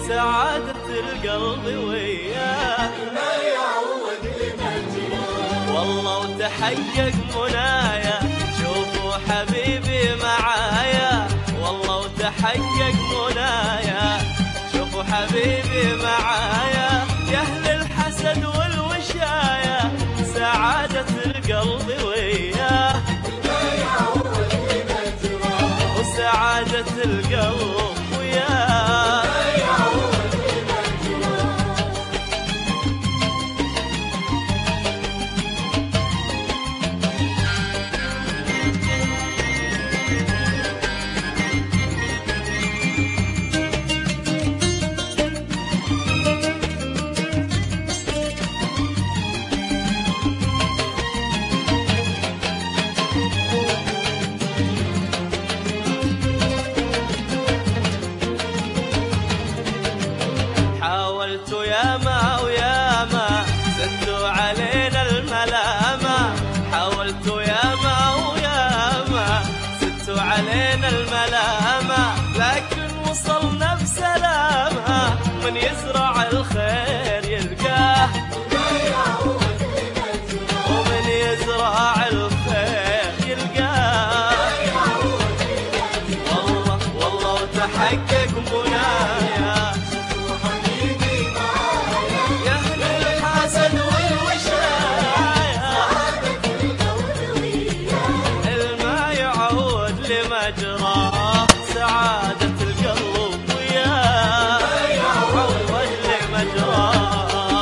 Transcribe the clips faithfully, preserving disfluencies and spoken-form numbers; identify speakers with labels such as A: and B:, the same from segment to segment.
A: سعادة القلب وياه
B: ما يعوض لمجده
A: والله وتحقق منايا شوفوا حبيبي معايا والله وتحقق منايا شوفوا حبيبي معايا يا أهل الحسد والوشاية سعادة القلب وياه
B: ما يعوض لمجده
A: وسعادة القلب وياه
B: ما يعوض لمجده
A: حاولت ياما وياما زدوا علينا الملامة حاولت ياما وياما زدوا علينا الملامة لكن وصلنا بسلامة من يزرع الخير يلقاه
B: ما يعوض لمجده
A: ومن يزرع الخير يلقاه
B: ما يعوض لمجده
A: والله والله وتحقق منايا
B: وحبيبي معايا
A: يا أهل الحسد والوشاية
B: سعادة القلب وياه
A: الما يعود لمجراه سعادة القلب وياه
B: ما يعوض
A: يعود لمجراه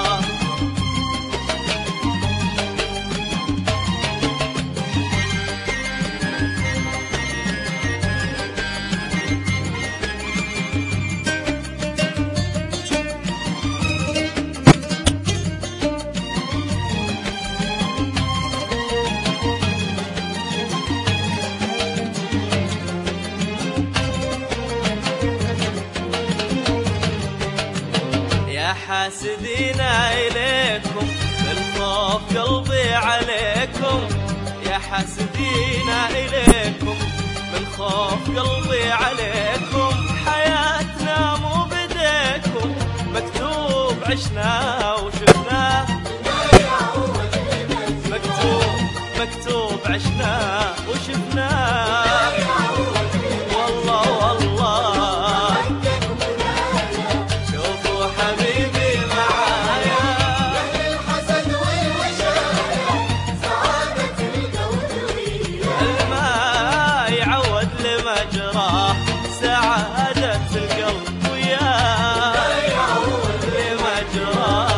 A: يا حاسدين إليكم بالخوف قلبي عليكم يا حاسدين إليكم بالخوف قلبي عليكم حياتنا مو بديكم مكتوب عشنا وشفناه
B: ما يعوض لمجده
A: مكتوب مكتوب عشنا وشفناه
B: ما يعوض
A: والله والله
B: حقق منايا
A: شوفوا حبيبي معايا
B: الحسد والوشاية سعادة القلب وياه
A: الماء يعود لمجراه سعادة القلب وياه
B: ما يعوض
A: لمجراه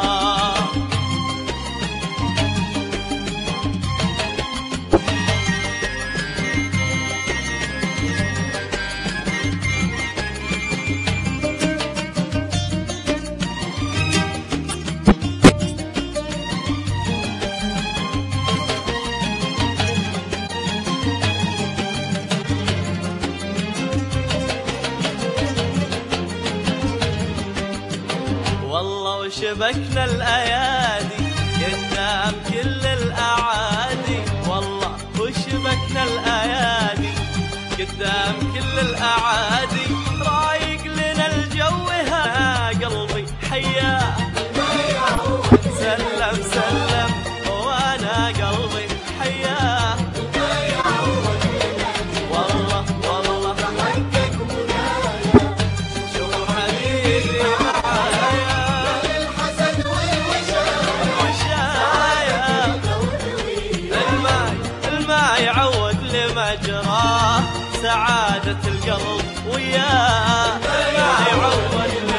A: والله وشبكنا الأيادي قدام كل الأعادي والله وشبكنا الأيادي قدام كل الأعادي رايق لنا الجو ها قلبي حياه
B: ما يعوض
A: سلم سلم وانا قلبي حياه
B: ما يعوض لمجده
A: والله والله
B: حقق منايا
A: شوفوا حبيبي معايا
B: الحسد والوشاية
A: وشاية
B: القلب وياه
A: الماء الماء يعود لمجراه سعادة القلب وياه الماء يعود